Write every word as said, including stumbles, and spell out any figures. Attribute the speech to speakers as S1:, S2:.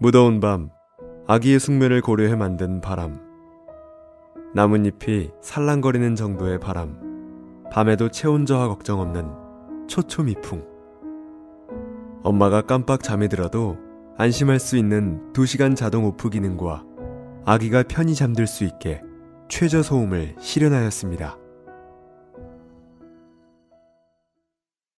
S1: 무더운 밤, 아기의 숙면을 고려해 만든 바람. 나뭇잎이 살랑거리는 정도의 바람. 밤에도 체온저하 걱정 없는 초초미풍. 엄마가 깜빡 잠이 들어도 안심할 수 있는 두 시간 자동 오프 기능과 아기가 편히 잠들 수 있게 최저 소음을 실현하였습니다.